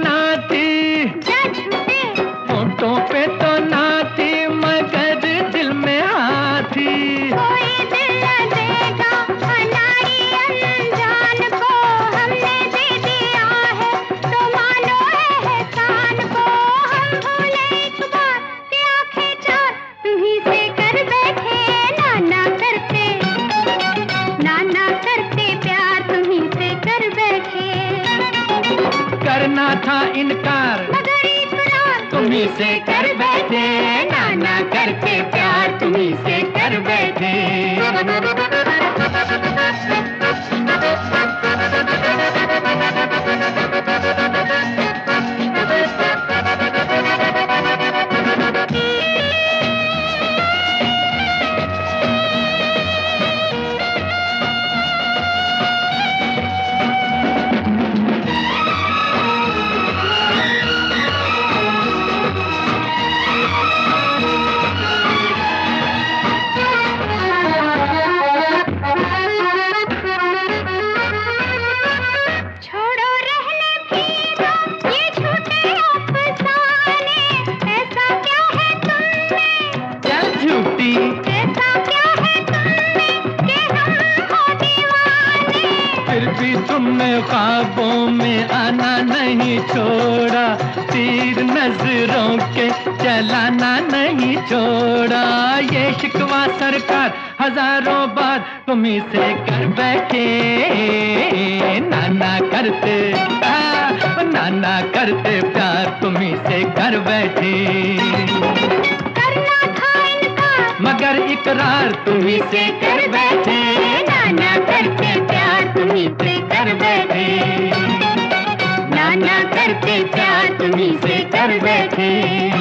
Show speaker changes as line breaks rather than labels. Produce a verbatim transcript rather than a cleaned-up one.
ना थी, होठों पे तो ना थी, मगर दिल में हाँ थी।
कोई दिल न देगा अनाड़ी अनजान को, हमने दे दिया है तो मानो एहसान को। हम भूले एक बार कि आंखें चार तुम्हीं से कर बैठे, नाना करते नाना करते प्यार तुम्हीं से कर बैठे।
करना था इनकार
मगर इकरार
तुम्हीं से कर बैठे, नाना करके प्यार तुम्हीं से कर बैठे। फिर भी तुमने ख्वाबों में आना नहीं छोड़ा, तीर नजरों के चलाना नहीं छोड़ा। ये शिकवा सरकार हजारों बार तुम्हीं से कर बैठे, नाना करते आ, नाना करते प्यार तुम्हीं से कर बैठे।
करना था इनकार
मगर इकरार तुम्हीं से कर बैठे,
नाना करते प्यार
तुम्हीं से कर बैठे,
नाना करते प्यार
तुम्हीं से कर बैठे।